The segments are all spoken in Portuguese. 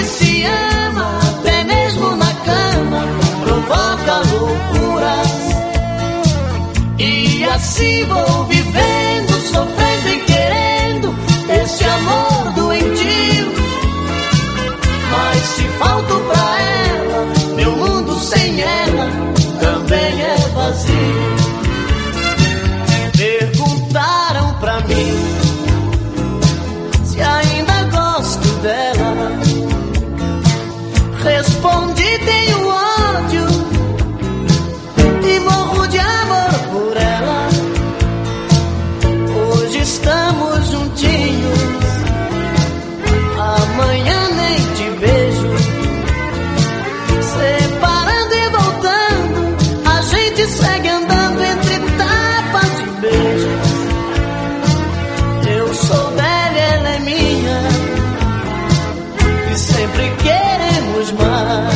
que se ama, até mesmo na cama, provoca loucuras. E assim vou vivendo, sofrendo e querendo esse amor doentio. Mas se falto pra ela, meu mundo sem ela também é vazio. Perguntaram pra mim se ainda gosto dela. Respondi: tenho ódio e morro de amor por ela. Hoje estamos juntinhos, amanhã nem te vejo. Separando e voltando, a gente segue andando entre tapas de beijos. Eu sou dela, ela é minha, e sempre queremos mais.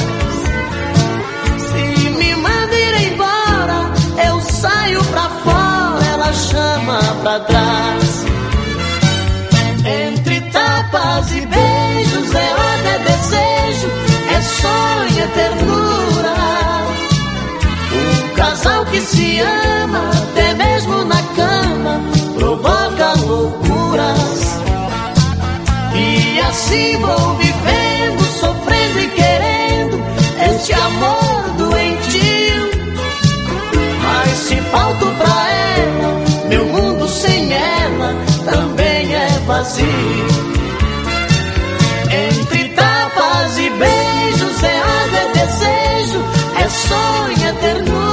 Se me manda ir embora, eu saio pra fora, ela chama pra trás. Entre tapas e beijos é ódio, é desejo, é sonho, é ternura. Um casal que se ama, até mesmo na cama, provoca loucuras. E assim vou vivendo, sofrendo e querendo este amor doentio. Mas se falto pra ela, meu mundo sem ela também é vazio. Entre tapas e beijos é ódio, é desejo, é sonho, é ternura.